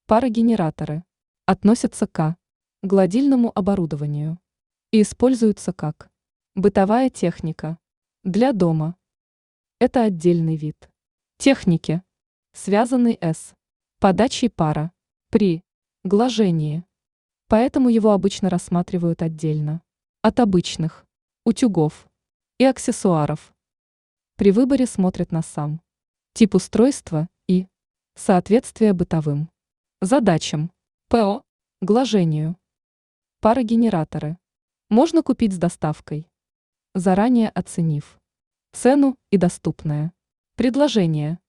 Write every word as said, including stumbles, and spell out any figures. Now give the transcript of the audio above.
Парогенераторы относятся к гладильному оборудованию и используются как бытовая техника для дома. Это отдельный вид техники, связанный с подачей пара при глажении, поэтому его обычно рассматривают отдельно от обычных утюгов и аксессуаров. При выборе смотрят на сам тип устройства и соответствие бытовым задачам по глажению. Парогенераторы можно купить с доставкой, заранее оценив цену и доступное предложение.